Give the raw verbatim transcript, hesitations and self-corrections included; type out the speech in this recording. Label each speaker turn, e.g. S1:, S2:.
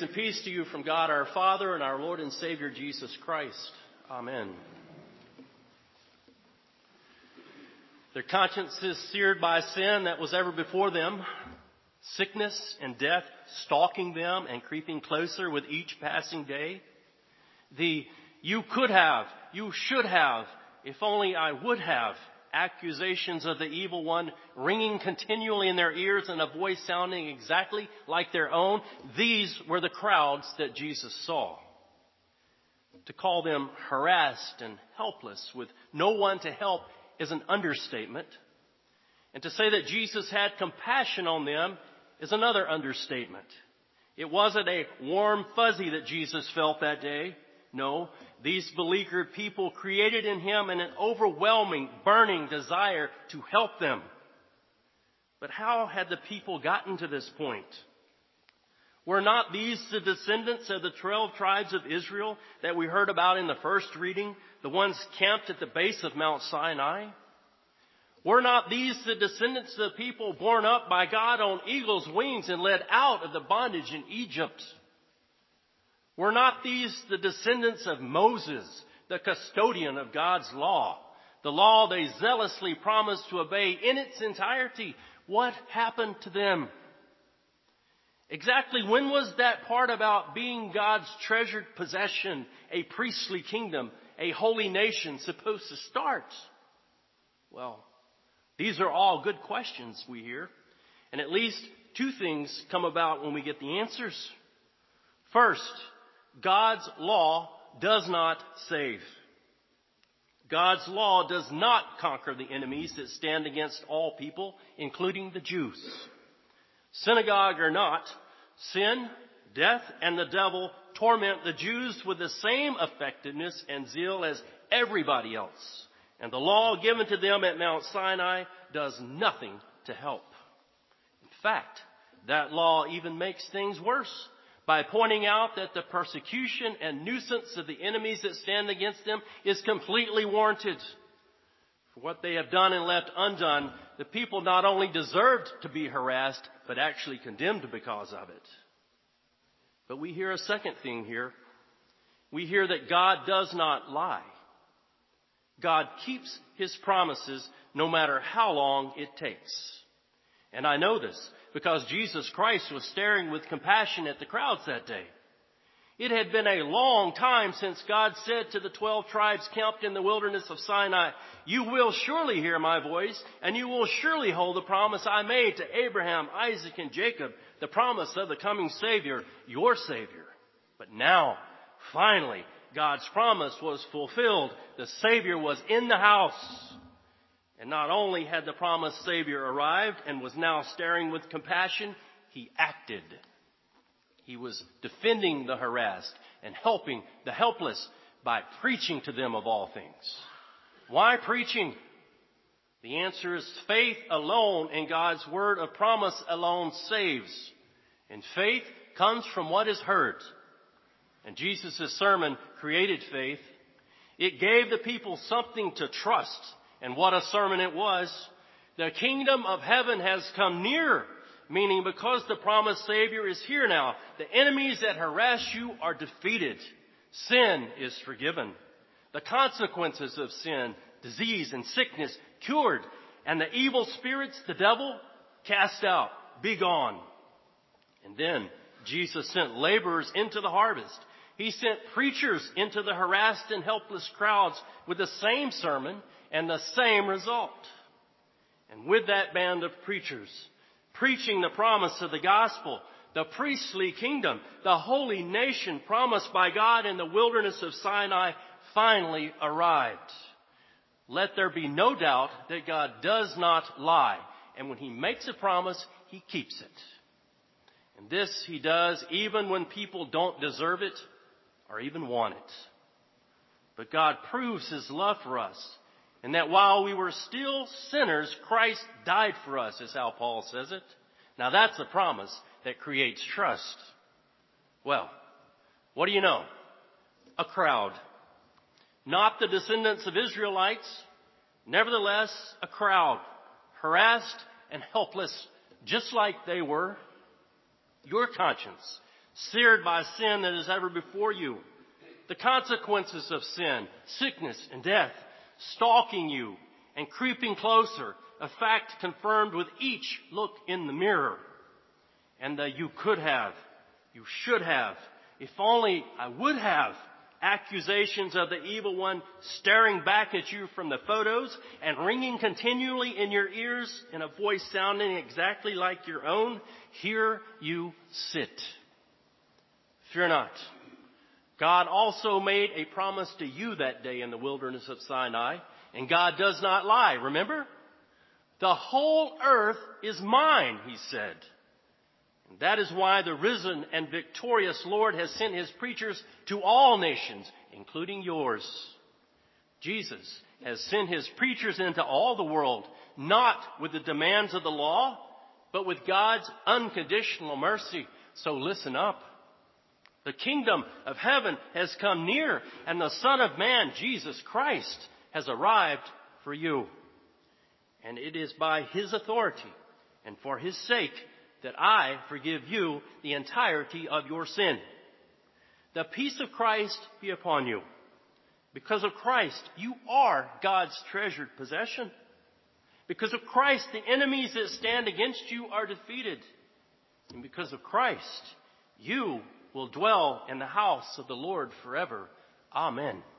S1: Grace and peace to you from God our Father and our Lord and Savior Jesus Christ. Amen. Their consciences seared by sin that was ever before them, sickness and death stalking them and creeping closer with each passing day. The you could have, you should have, if only I would have, accusations of the evil one ringing continually in their ears and a voice sounding exactly like their own. These were the crowds that Jesus saw. To call them harassed and helpless with no one to help is an understatement. And to say that Jesus had compassion on them is another understatement. It wasn't a warm fuzzy that Jesus felt that day. No, these beleaguered people created in him an overwhelming, burning desire to help them. But how had the people gotten to this point? Were not these the descendants of the twelve tribes of Israel that we heard about in the first reading, the ones camped at the base of Mount Sinai? Were not these the descendants of the people borne up by God on eagle's wings and led out of the bondage in Egypt? Were not these the descendants of Moses, the custodian of God's law, the law they zealously promised to obey in its entirety? What happened to them? Exactly when was that part about being God's treasured possession, a priestly kingdom, a holy nation supposed to start? Well, these are all good questions we hear. And at least two things come about when we get the answers. First, God's law does not save. God's law does not conquer the enemies that stand against all people, including the Jews. Synagogue or not, sin, death, and the devil torment the Jews with the same effectiveness and zeal as everybody else. And the law given to them at Mount Sinai does nothing to help. In fact, that law even makes things worse by pointing out that the persecution and nuisance of the enemies that stand against them is completely warranted. For what they have done and left undone, the people not only deserved to be harassed, but actually condemned because of it. But we hear a second thing here. We hear that God does not lie. God keeps his promises no matter how long it takes. And I know this because Jesus Christ was staring with compassion at the crowds that day. It had been a long time since God said to the twelve tribes camped in the wilderness of Sinai, "You will surely hear my voice, and you will surely hold the promise I made to Abraham, Isaac, and Jacob, the promise of the coming Savior, your Savior." But now, finally, God's promise was fulfilled. The Savior was in the house. And not only had the promised Savior arrived and was now staring with compassion, he acted. He was defending the harassed and helping the helpless by preaching to them of all things. Why preaching? The answer is faith alone in God's word of promise alone saves. And faith comes from what is heard. And Jesus' sermon created faith. It gave the people something to trust. And what a sermon it was. The kingdom of heaven has come near, meaning because the promised Savior is here now, the enemies that harass you are defeated. Sin is forgiven. The consequences of sin, disease and sickness cured, and the evil spirits, the devil, cast out, be gone. And then Jesus sent laborers into the harvest. He sent preachers into the harassed and helpless crowds with the same sermon and the same result. And with that band of preachers, preaching the promise of the gospel, the priestly kingdom, the holy nation promised by God in the wilderness of Sinai finally arrived. Let there be no doubt that God does not lie. And when he makes a promise, he keeps it. And this he does even when people don't deserve it or even want it. But God proves his love for us. And that while we were still sinners, Christ died for us, is how Paul says it. Now that's a promise that creates trust. Well, what do you know? A crowd. Not the descendants of Israelites. Nevertheless, a crowd. Harassed and helpless, just like they were. Your conscience seared by sin that is ever before you. The consequences of sin, sickness and death, stalking you and creeping closer, a fact confirmed with each look in the mirror. And the you could have, you should have, if only I would have, accusations of the evil one staring back at you from the photos and ringing continually in your ears in a voice sounding exactly like your own. Here you sit. Fear not. God also made a promise to you that day in the wilderness of Sinai, and God does not lie. Remember? The whole earth is mine, he said. And that is why the risen and victorious Lord has sent his preachers to all nations, including yours. Jesus has sent his preachers into all the world, not with the demands of the law, but with God's unconditional mercy. So listen up. The kingdom of heaven has come near, and the Son of Man, Jesus Christ, has arrived for you. And it is by his authority and for his sake that I forgive you the entirety of your sin. The peace of Christ be upon you. Because of Christ, you are God's treasured possession. Because of Christ, the enemies that stand against you are defeated. And because of Christ, you will dwell in the house of the Lord forever. Amen.